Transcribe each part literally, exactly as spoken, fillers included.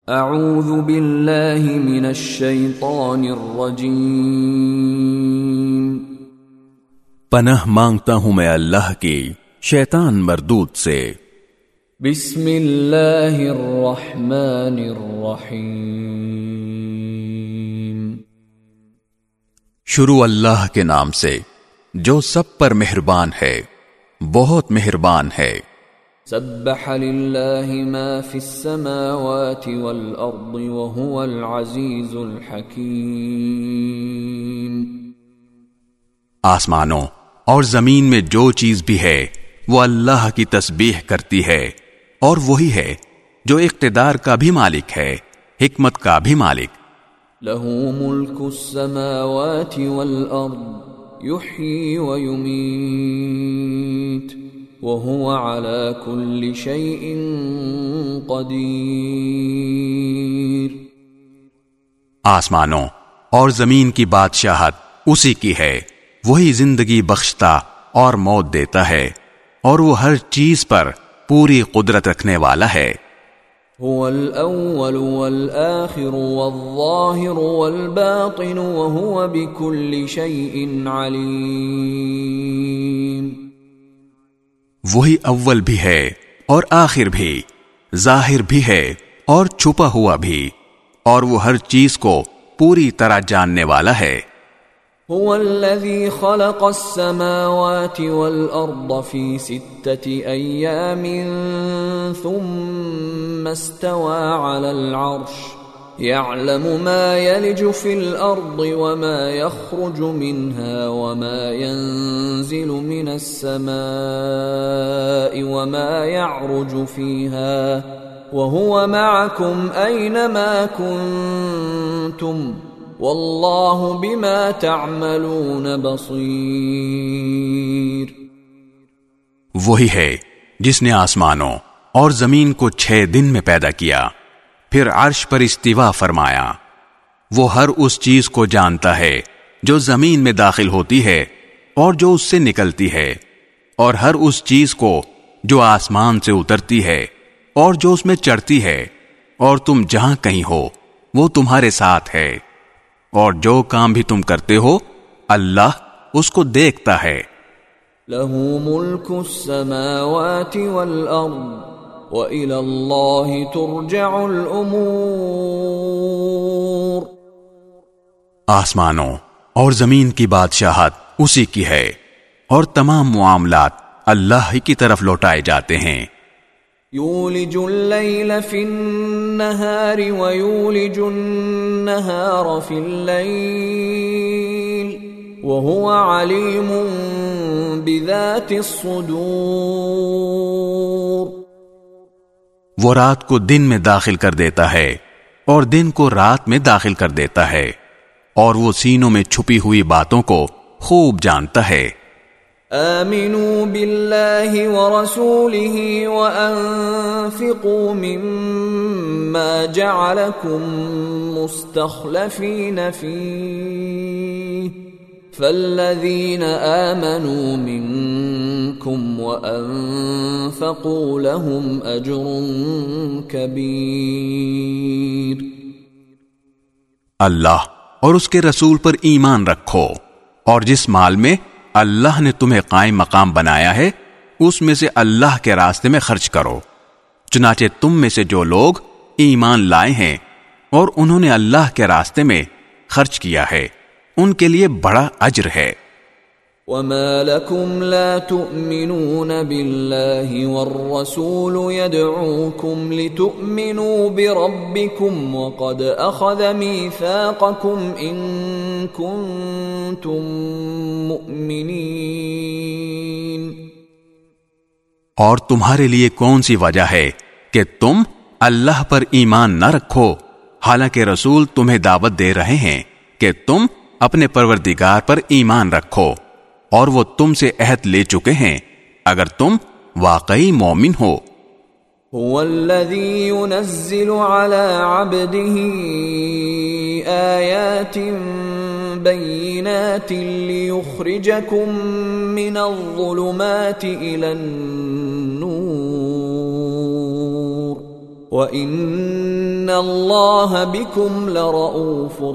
اعوذ باللہ من الشیطان الرجیم، پناہ مانگتا ہوں میں اللہ کی شیطان مردود سے۔ بسم اللہ الرحمن الرحیم، شروع اللہ کے نام سے جو سب پر مہربان ہے، بہت مہربان ہے۔ سبح للہ ما فی السماوات والارض وهو العزیز الحکیم۔ آسمانوں اور زمین میں جو چیز بھی ہے وہ اللہ کی تسبیح کرتی ہے، اور وہی ہے جو اقتدار کا بھی مالک ہے، حکمت کا بھی مالک۔ لہ ملک السماوات والارض یحیی ویمیت وَهُوَ عَلَى كُلِّ شَيْءٍ قَدِيرٌ۔ آسمانوں اور زمین کی بادشاہت اسی کی ہے، وہی زندگی بخشتا اور موت دیتا ہے، اور وہ ہر چیز پر پوری قدرت رکھنے والا ہے۔ هُوَ الْأَوَّلُ وَالْآخِرُ وَالظَّاهِرُ وَالْبَاطِنُ وَهُوَ بِكُلِّ شَيْءٍ عَلِيمٌ۔ وہی اول بھی ہے اور آخر بھی، ظاہر بھی ہے اور چھپا ہوا بھی، اور وہ ہر چیز کو پوری طرح جاننے والا ہے۔ هو الذي خلق السماوات والأرض في ستة أيام ثم استوى على العرش يعلم ما يلج في الأرض وما يخرج منها وما ينزل من السماء وما يعرج فيها وهو معكم أينما كنتم والله بما تعملون بصير۔ وہی ہے جس نے آسمانوں اور زمین کو چھ دن میں پیدا کیا، پھر عرش پر استوا فرمایا۔ وہ ہر اس چیز کو جانتا ہے جو زمین میں داخل ہوتی ہے اور جو اس سے نکلتی ہے، اور ہر اس چیز کو جو آسمان سے اترتی ہے اور جو اس میں چڑھتی ہے، اور تم جہاں کہیں ہو وہ تمہارے ساتھ ہے، اور جو کام بھی تم کرتے ہو اللہ اس کو دیکھتا ہے۔ لَهُ مُلْكُ السَّمَاوَاتِ وَالْأَرْضِ وَإِلَى اللَّهِ تُرْجَعُ الْأُمُورُ۔ آسمانوں اور زمین کی بادشاہت اسی کی ہے، اور تمام معاملات اللہ ہی کی طرف لوٹائے جاتے ہیں۔ یولج اللیل فی النہار ویولج النہار فی اللیل وہو علیم بذات الصدور۔ وہ رات کو دن میں داخل کر دیتا ہے اور دن کو رات میں داخل کر دیتا ہے، اور وہ سینوں میں چھپی ہوئی باتوں کو خوب جانتا ہے۔ آمنوا باللہ ورسولہ وانفقوا مما جعلکم مستخلفین فیہ فالذین آمنوا منکم وانفقوا لهم اجر کبیر۔ اللہ اور اس کے رسول پر ایمان رکھو، اور جس مال میں اللہ نے تمہیں قائم مقام بنایا ہے اس میں سے اللہ کے راستے میں خرچ کرو۔ چنانچہ تم میں سے جو لوگ ایمان لائے ہیں اور انہوں نے اللہ کے راستے میں خرچ کیا ہے ان کے لیے بڑا اجر ہے۔ وَمَا لَكُمْ لَا تُؤْمِنُونَ بِاللَّهِ وَالرَّسُولُ يَدْعُوكُمْ لِتُؤْمِنُوا بِرَبِّكُمْ وَقَدْ أَخَذَ مِيثَاقَكُمْ إِن كُنتُم مُؤْمِنِينَ۔ اور تمہارے لیے کون سی وجہ ہے کہ تم اللہ پر ایمان نہ رکھو، حالانکہ رسول تمہیں دعوت دے رہے ہیں کہ تم اپنے پروردگار پر ایمان رکھو، اور وہ تم سے عہد لے چکے ہیں اگر تم واقعی مومن ہو۔ هو الذي ينزل على عبده آيات بينات ليخرجكم من الظلمات إلى النور وَإِنَّ اللَّهَ بِكُمْ لَرَؤُوفٌ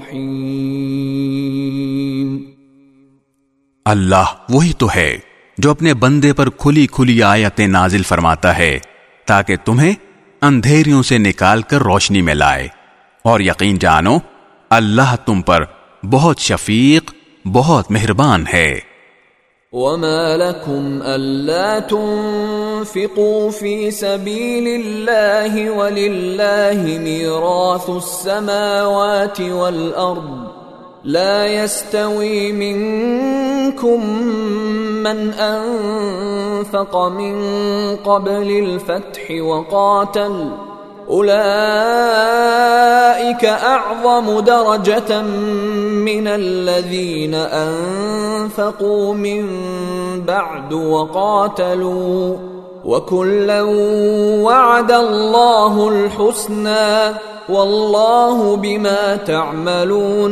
رَحِيمٌ۔ اللہ وہی تو ہے جو اپنے بندے پر کھلی کھلی آیتیں نازل فرماتا ہے تاکہ تمہیں اندھیریوں سے نکال کر روشنی میں لائے، اور یقین جانو اللہ تم پر بہت شفیق بہت مہربان ہے۔ وَمَا لَكُمْ أَلَّا تُنْفِقُوا فِي سَبِيلِ اللَّهِ وَلِلَّهِ مِيرَاثُ السَّمَاوَاتِ وَالْأَرْضِ لَا يَسْتَوِي مِنْكُمْ مَنْ أَنْفَقَ مِنْ قَبْلِ الْفَتْحِ وَقَاتَلَ أُولَئِكَ أَعْظَمُ دَرَجَةً مِنَ الَّذِينَ أَنفَقُوا مِن بَعْدُ وَقَاتَلُوا وَكُلًّا وَعَدَ اللَّهُ الْحُسْنَى وَاللَّهُ بِمَا تَعْمَلُونَ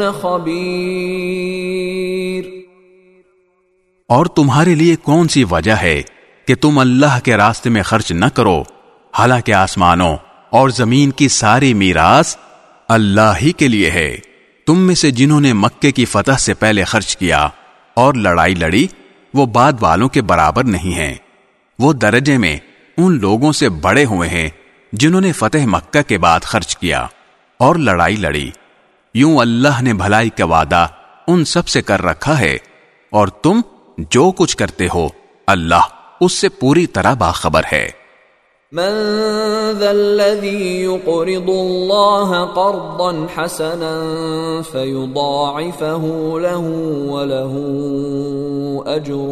خَبِيرٌ۔ اور تمہارے لیے کون سی وجہ ہے کہ تم اللہ کے راستے میں خرچ نہ کرو، حالانکہ آسمانوں اور زمین کی ساری میراث اللہ ہی کے لیے ہے۔ تم میں سے جنہوں نے مکے کی فتح سے پہلے خرچ کیا اور لڑائی لڑی وہ بعد والوں کے برابر نہیں ہیں، وہ درجے میں ان لوگوں سے بڑے ہوئے ہیں جنہوں نے فتح مکہ کے بعد خرچ کیا اور لڑائی لڑی۔ یوں اللہ نے بھلائی کا وعدہ ان سب سے کر رکھا ہے، اور تم جو کچھ کرتے ہو اللہ اس سے پوری طرح باخبر ہے۔ من ذا الذي يقرض الله قرضا حسنا فيضاعفه له وله أجر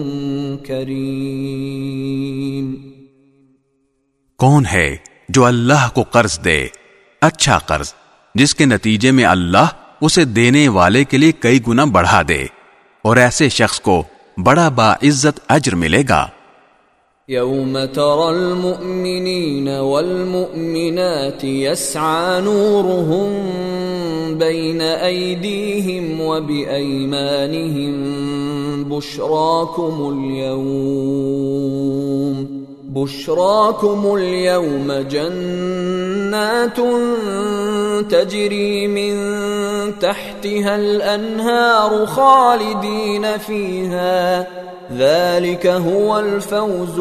كريم۔ کون ہے جو اللہ کو قرض دے، اچھا قرض جس کے نتیجے میں اللہ اسے دینے والے کے لیے کئی گنا بڑھا دے، اور ایسے شخص کو بڑا باعزت اجر ملے گا۔ يوم ترى المؤمنين والمؤمنات يسعى نورهم بين أيديهم وبأيمانهم بشراكم اليوم بشراكم اليوم جنات تجري من تحتها الأنهار خالدين فيها ذلك هو الفوز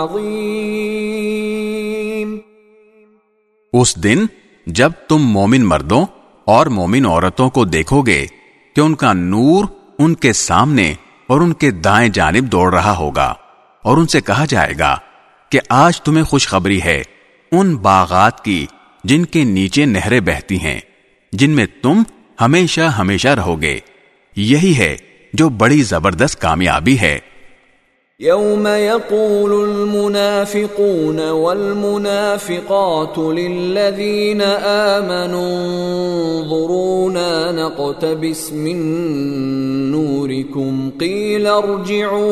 العظیم۔ اس دن جب تم مومن مردوں اور مومن عورتوں کو دیکھو گے کہ ان کا نور ان کے سامنے اور ان کے دائیں جانب دوڑ رہا ہوگا، اور ان سے کہا جائے گا کہ آج تمہیں خوشخبری ہے ان باغات کی جن کے نیچے نہریں بہتی ہیں، جن میں تم ہمیشہ ہمیشہ رہو گے۔ یہی ہے جو بڑی زبردست کامیابی ہے۔ يوم يقول المنافقون والمنافقات للذين آمنوا انظرونا نقتبس من نوركم قيل ارجعوا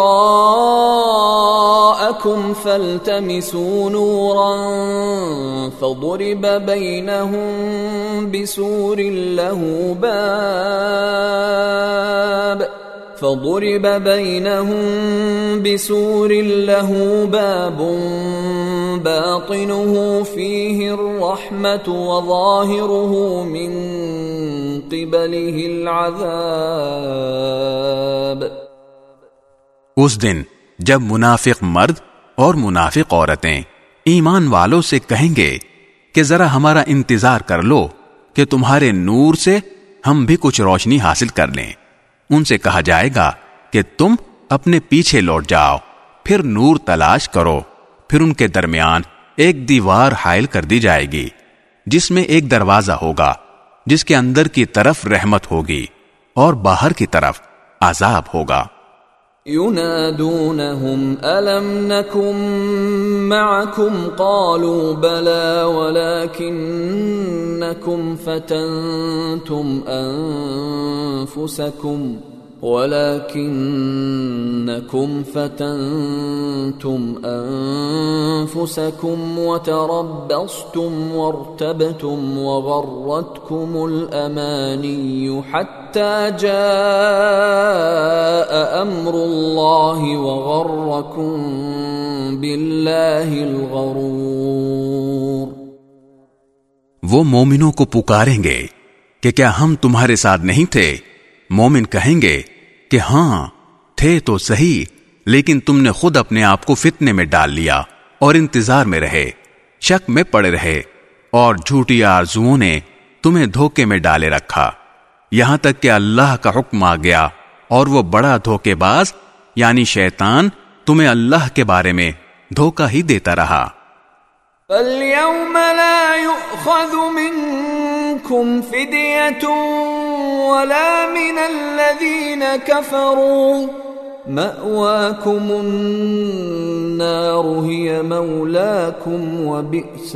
وراءكم فالتمسوا نورا فضرب بينهم بسور له باب فضرب بينهم بسور له باب باطنه فيه الرحمة وظاهره من قبله العذاب۔ اس دن جب منافق مرد اور منافق عورتیں ایمان والوں سے کہیں گے کہ ذرا ہمارا انتظار کر لو کہ تمہارے نور سے ہم بھی کچھ روشنی حاصل کر لیں۔ ان سے کہا جائے گا کہ تم اپنے پیچھے لوٹ جاؤ، پھر نور تلاش کرو، پھر ان کے درمیان ایک دیوار حائل کر دی جائے گی جس میں ایک دروازہ ہوگا، جس کے اندر کی طرف رحمت ہوگی اور باہر کی طرف عذاب ہوگا۔ ينادونهم ألم نكن معكم قالوا بلى ولكنكم فتنتم أنفسكم ولكنكم فتنتم أنفسكم وتربصتم وارتبتم وغرتكم الأماني حتى جاء أمر الله وغركم بالله الغرور. وہ مومنوں کو پکاریں گے کہ کیا ہم تمہارے ساتھ نہیں تھے؟ مومن کہیں گے کہ ہاں تھے تو صحیح، لیکن تم نے خود اپنے آپ کو فتنے میں ڈال لیا اور انتظار میں رہے، شک میں پڑے رہے، اور جھوٹی آرزوؤں نے تمہیں دھوکے میں ڈالے رکھا، یہاں تک کہ اللہ کا حکم آ گیا اور وہ بڑا دھوکے باز یعنی شیطان تمہیں اللہ کے بارے میں دھوکہ ہی دیتا رہا. فَالْيَوْمَ لَا يُؤْخَذُ مِنْكُمْ فِدْيَةٌ وَلَا مِنَ الَّذِينَ كَفَرُوا مَأْوَاكُمُ النَّارُ هِيَ مَوْلَاكُمْ وَبِئْسَ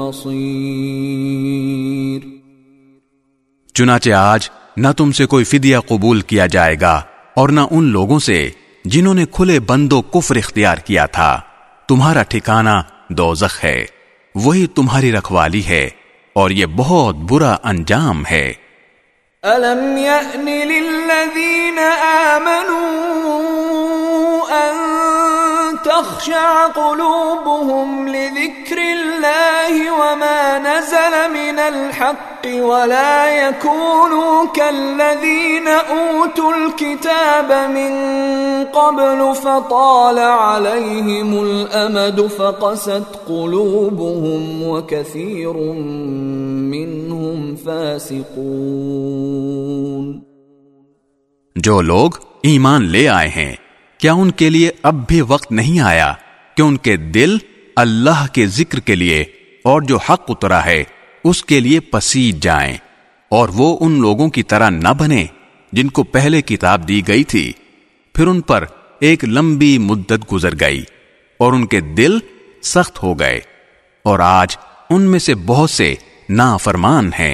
الْمَصِيرُ. چنانچہ آج نہ تم سے کوئی فدیہ قبول کیا جائے گا اور نہ ان لوگوں سے جنہوں نے کھلے بند و کفر اختیار کیا تھا. تمہارا ٹھکانہ دوزخ ہے، وہی تمہاری رکھوالی ہے، اور یہ بہت برا انجام ہے. أَلَمْ يَأْنِ لِلَّذِينَ آمَنُوا أَن تَخْشَعَ قُلُوبُهُمْ لِذِكْرِ اللَّهِ وَمَا نَزَلَ مِنَ الْحَقِّ وَلَا يَكُونُوا كَالَّذِينَ أُوتُوا الْكِتَابَ مِن قَبْلُ فَطَالَ عَلَيْهِمُ الْأَمَدُ فَقَسَتْ قُلُوبُهُمْ وَكَثِيرٌ مِّنْهُمْ فَاسِقُونَ. جو لوگ ایمان لے آئے ہیں، کیا ان کے لیے اب بھی وقت نہیں آیا کہ ان کے دل اللہ کے ذکر کے لیے اور جو حق اترا ہے اس کے لیے پسیج جائیں، اور وہ ان لوگوں کی طرح نہ بنے جن کو پہلے کتاب دی گئی تھی، پھر ان پر ایک لمبی مدت گزر گئی اور ان کے دل سخت ہو گئے، اور آج ان میں سے بہت سے نافرمان ہیں.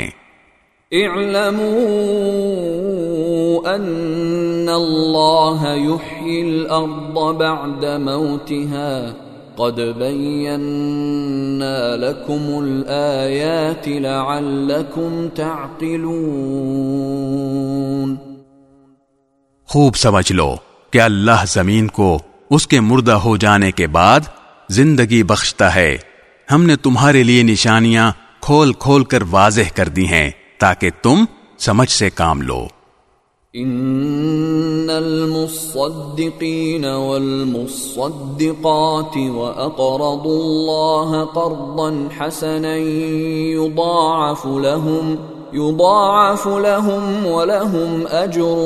اعلموا ان اللہ یحیی الارض بعد موتها قد بینا لکم الآیات لعلکم تعقلون. خوب سمجھ لو کہ اللہ زمین کو اس کے مردہ ہو جانے کے بعد زندگی بخشتا ہے. ہم نے تمہارے لیے نشانیاں کھول کھول کر واضح کر دی ہیں تاکہ تم سمجھ سے کام لو. ان المصدقین والمصدقات واقرضوا اللہ قرضا حسنا یضاعف لهم یضاعف لهم ولهم اجر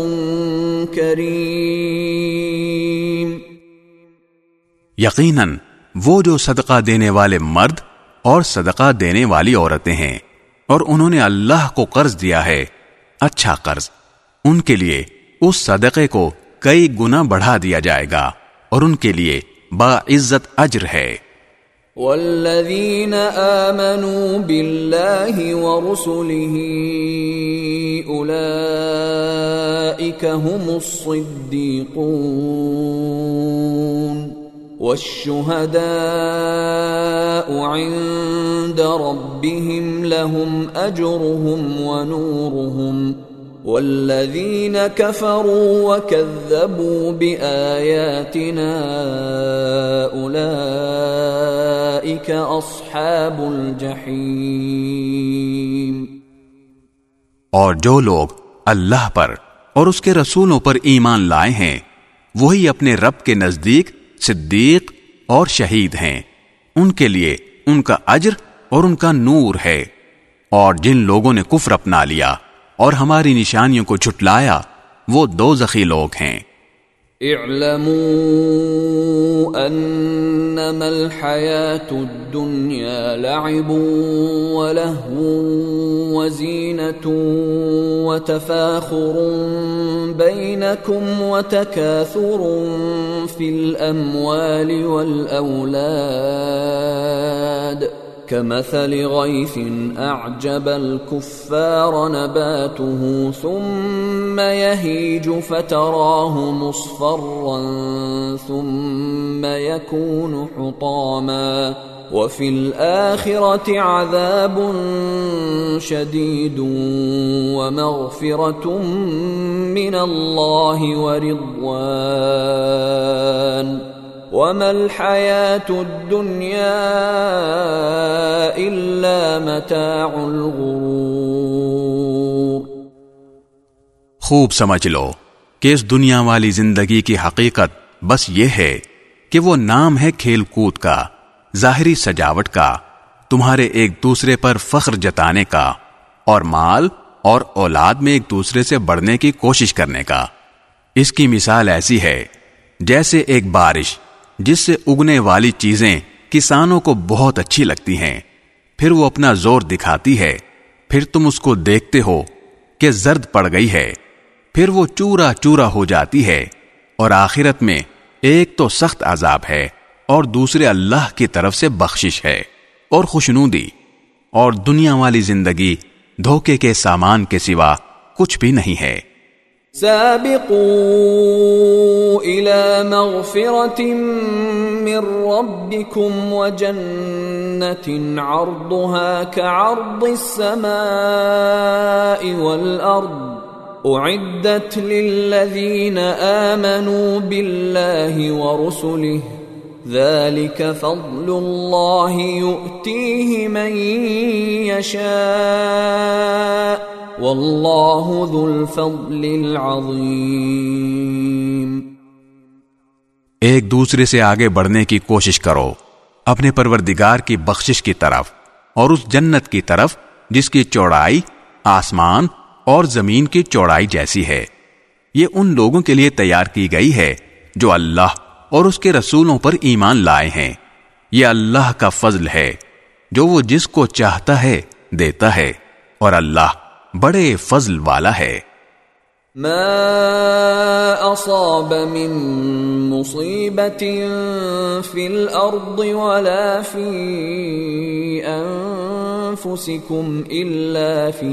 کریم. یقیناً وہ جو صدقہ دینے والے مرد اور صدقہ دینے والی عورتیں ہیں اور انہوں نے اللہ کو قرض دیا ہے، اچھا قرض، ان کے لیے اس صدقے کو کئی گنا بڑھا دیا جائے گا اور ان کے لیے باعزت اجر ہے. والذین آمنوا باللہ ورسلہ اولئک هم الصدیقون والشهداء عند ربهم لهم أجرهم ونورهم والذين كفروا وكذبوا بآياتنا أولئك أصحاب الجحيم. اور جو لوگ اللہ پر اور اس کے رسولوں پر ایمان لائے ہیں وہی اپنے رب کے نزدیک صدیق اور شہید ہیں، ان کے لیے ان کا اجر اور ان کا نور ہے. اور جن لوگوں نے کفر اپنا لیا اور ہماری نشانیوں کو جھٹلایا وہ دوزخی لوگ ہیں. اعلموا انما الحیاة الدنیا لعب ولہو وزینة وتفاخر بینکم وتکاثر فی الاموال والاولاد كمثل غيث أعجب الكفار نباته ثم يهيج فتراه مصفرا ثم يكون حطاما وفي الآخرة عذاب شديد ومغفرة من الله ورضوان وما الحياة الدنيا إلا متاع الغرور۔ خوب سمجھ لو کہ اس دنیا والی زندگی کی حقیقت بس یہ ہے کہ وہ نام ہے کھیل کود کا، ظاہری سجاوٹ کا، تمہارے ایک دوسرے پر فخر جتانے کا، اور مال اور اولاد میں ایک دوسرے سے بڑھنے کی کوشش کرنے کا۔ اس کی مثال ایسی ہے جیسے ایک بارش جس سے اگنے والی چیزیں کسانوں کو بہت اچھی لگتی ہیں، پھر وہ اپنا زور دکھاتی ہے، پھر تم اس کو دیکھتے ہو کہ زرد پڑ گئی ہے، پھر وہ چورا چورا ہو جاتی ہے، اور آخرت میں ایک تو سخت عذاب ہے اور دوسرے اللہ کی طرف سے بخشش ہے اور خوشنودی، اور دنیا والی زندگی دھوکے کے سامان کے سوا کچھ بھی نہیں ہے۔ سابقوا إلى مغفرة من ربكم وجنة عرضها كعرض السماء والأرض أعدت للذين آمنوا بالله ورسله ذلك فضل الله يؤتيه من يشاء واللہ ذو الفضل العظیم۔ ایک دوسرے سے آگے بڑھنے کی کوشش کرو اپنے پروردگار کی بخشش کی طرف اور اس جنت کی طرف جس کی چوڑائی آسمان اور زمین کی چوڑائی جیسی ہے۔ یہ ان لوگوں کے لیے تیار کی گئی ہے جو اللہ اور اس کے رسولوں پر ایمان لائے ہیں۔ یہ اللہ کا فضل ہے جو وہ جس کو چاہتا ہے دیتا ہے، اور اللہ بڑے فضل والا ہے۔ ما اصاب من مصیبت فی الارض ولا فی انفسکم الا فی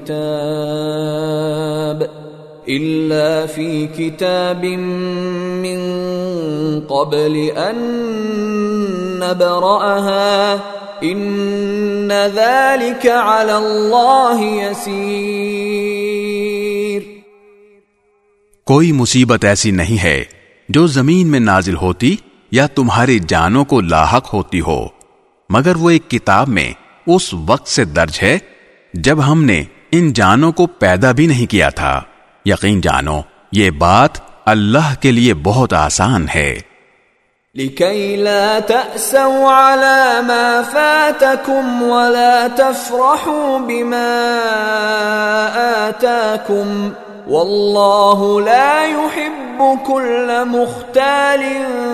کتاب الا فی کتاب من قبل ان نبرأها ان ذلك على الله يسير۔ کوئی مصیبت ایسی نہیں ہے جو زمین میں نازل ہوتی یا تمہاری جانوں کو لاحق ہوتی ہو، مگر وہ ایک کتاب میں اس وقت سے درج ہے جب ہم نے ان جانوں کو پیدا بھی نہیں کیا تھا۔ یقین جانو یہ بات اللہ کے لیے بہت آسان ہے۔ لكي لا تأسوا على ما فاتكم ولا تفرحوا بما آتاكم والله لا يحب كل مختال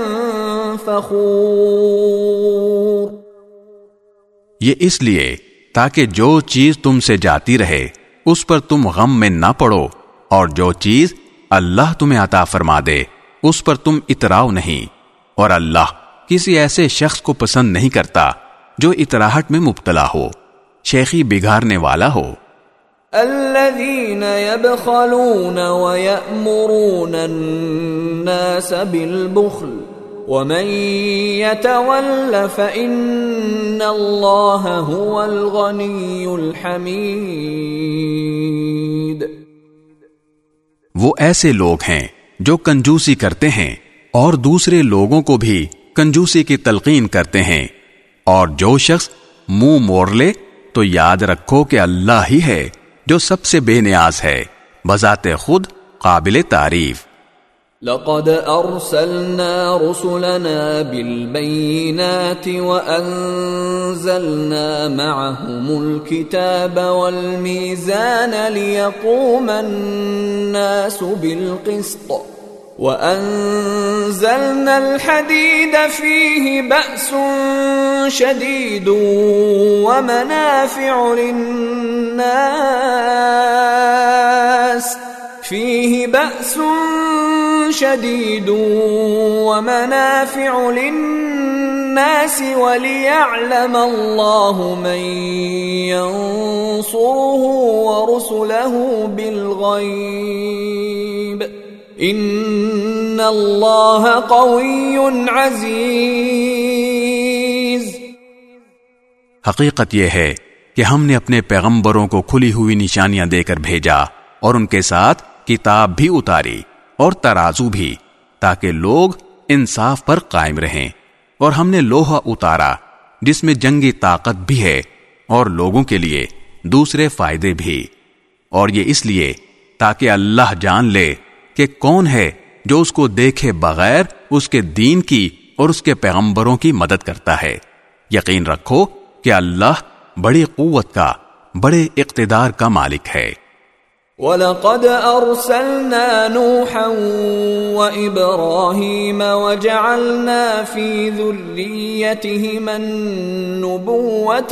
فخور۔ یہ اس لیے تاکہ جو چیز تم سے جاتی رہے اس پر تم غم میں نہ پڑو، اور جو چیز اللہ تمہیں عطا فرما دے اس پر تم اتراؤ نہیں، اور اللہ کسی ایسے شخص کو پسند نہیں کرتا جو اتراہٹ میں مبتلا ہو، شیخی بگاڑنے والا ہو۔ الذين يبخلون ويأمرون الناس بالبخل ومن يتول فإن الله هو الغني الحميد۔ وہ ایسے لوگ ہیں جو کنجوسی کرتے ہیں اور دوسرے لوگوں کو بھی کنجوسی کی تلقین کرتے ہیں، اور جو شخص منہ موڑ لے تو یاد رکھو کہ اللہ ہی ہے جو سب سے بے نیاز ہے، بذات خود قابل تعریف۔ لقد ارسلنا رسلنا بالبينات وانزلنا معهم الكتاب والميزان ليقوم الناس بالقسط وأنزلنا الحديد فيه بأس شديد ومنافع للناس فيه بأس شديد ومنافع للناس وليعلم الله من ينصره ورسله بالغيب إن الله قوي عزيز. حقیقت یہ ہے کہ ہم نے اپنے پیغمبروں کو کھلی ہوئی نشانیاں دے کر بھیجا اور ان کے ساتھ کتاب بھی اتاری اور ترازو بھی، تاکہ لوگ انصاف پر قائم رہیں. اور ہم نے لوہا اتارا جس میں جنگی طاقت بھی ہے اور لوگوں کے لیے دوسرے فائدے بھی، اور یہ اس لیے تاکہ اللہ جان لے کہ کون ہے جو اس کو دیکھے بغیر اس کے دین کی اور اس کے پیغمبروں کی مدد کرتا ہے. یقین رکھو کہ اللہ بڑی قوت کا، بڑے اقتدار کا مالک ہے. وَلَقَدْ أَرْسَلْنَا نُوحًا وَإِبْرَاهِيمَ وَجَعَلْنَا فِي ذُرِّيَّتِهِمَا النُّبُوَّةَ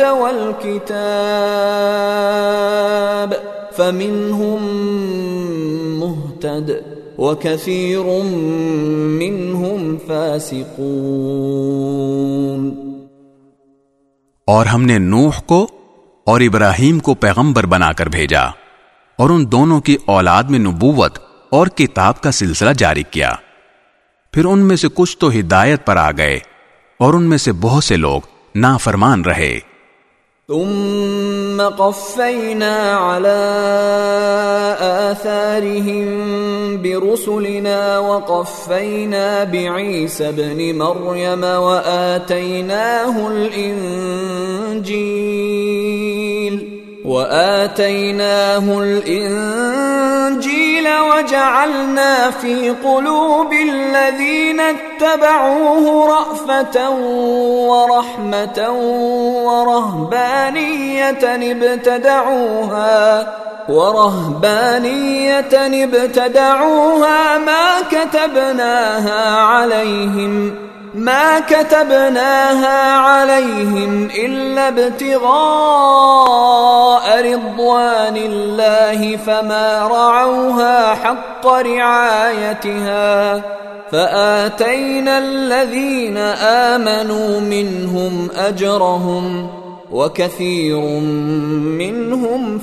وَالْكِتَابَ فَمِنْهُمْ مُهْتَدٍ وَكَثِيرٌ مِّنْهُمْ فَاسِقُونَ. اور ہم نے نوح کو اور ابراہیم کو پیغمبر بنا کر بھیجا اور ان دونوں کی اولاد میں نبوت اور کتاب کا سلسلہ جاری کیا. پھر ان میں سے کچھ تو ہدایت پر آ گئے اور ان میں سے بہت سے لوگ نافرمان رہے. ثم قفينا على آثارهم برسلنا وقفينا بعيسى ابن مريم وآتيناه الإنجيل وآتيناه الإنجيل وجعلنا في قلوب الذين اتبعوه رأفة ورحمة ورهبانية ابتدعوها ورهبانية ابتدعوها ما كتبناها عليهم ما كتبناها عليهم إلا ابتغاء رضوان الله فما رعوها حق رعايتها فآتينا الذين آمنوا منهم أجرهم وكثير منهم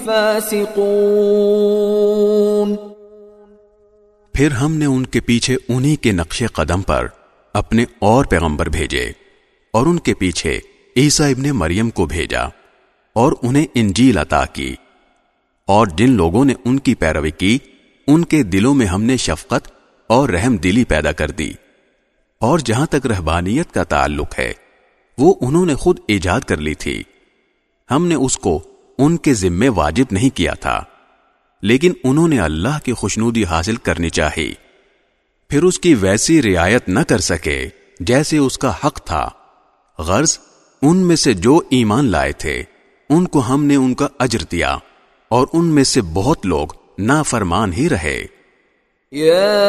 فاسقون. پھر ہم نے ان کے پیچھے انہی کے نقش قدم پر اپنے اور پیغمبر بھیجے اور ان کے پیچھے عیسیٰ ابن مریم کو بھیجا اور انہیں انجیل عطا کی، اور جن لوگوں نے ان کی پیروی کی ان کے دلوں میں ہم نے شفقت اور رحم دلی پیدا کر دی. اور جہاں تک رہبانیت کا تعلق ہے وہ انہوں نے خود ایجاد کر لی تھی، ہم نے اس کو ان کے ذمے واجب نہیں کیا تھا، لیکن انہوں نے اللہ کی خوشنودی حاصل کرنی چاہی، پھر اس کی ویسی رعایت نہ کر سکے جیسے اس کا حق تھا. غرض ان میں سے جو ایمان لائے تھے ان کو ہم نے ان کا اجر دیا اور ان میں سے بہت لوگ نافرمان ہی رہے. يا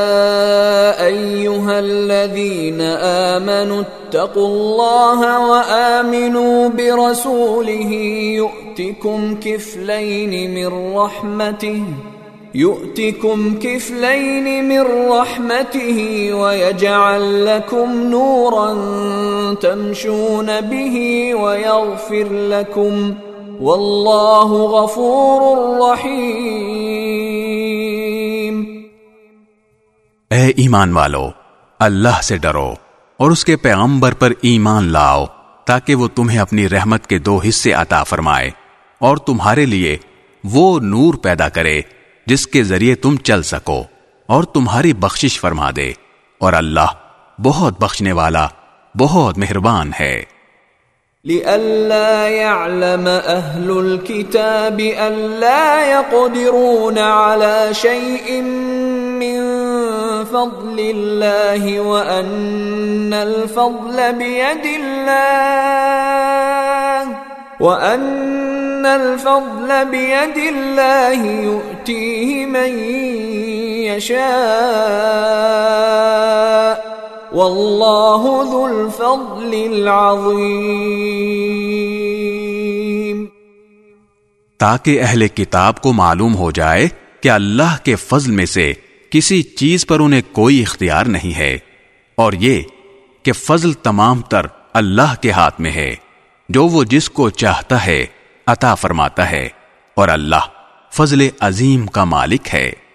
أيها الذين آمنوا اتقوا الله وآمنوا برسوله يؤتكم كفلين من رحمته يؤتكم كفلين من رحمته ويجعل لكم نورا تمشون به ويغفر لكم والله غفور رحيم. اے ایمان والو، اللہ سے ڈرو اور اس کے پیغمبر پر ایمان لاؤ تاکہ وہ تمہیں اپنی رحمت کے دو حصے عطا فرمائے اور تمہارے لیے وہ نور پیدا کرے جس کے ذریعے تم چل سکو اور تمہاری بخشش فرما دے، اور اللہ بہت بخشنے والا بہت مہربان ہے. لئلا يعلم أهل الكتاب ألا يقدرون على شيء من فضل الله وأن الفضل بيد الله وأن الفضل بيد الله يؤتيه من يشاء واللہ ذو الفضل العظیم. تاکہ اہل کتاب کو معلوم ہو جائے کہ اللہ کے فضل میں سے کسی چیز پر انہیں کوئی اختیار نہیں ہے، اور یہ کہ فضل تمام تر اللہ کے ہاتھ میں ہے، جو وہ جس کو چاہتا ہے عطا فرماتا ہے، اور اللہ فضل عظیم کا مالک ہے۔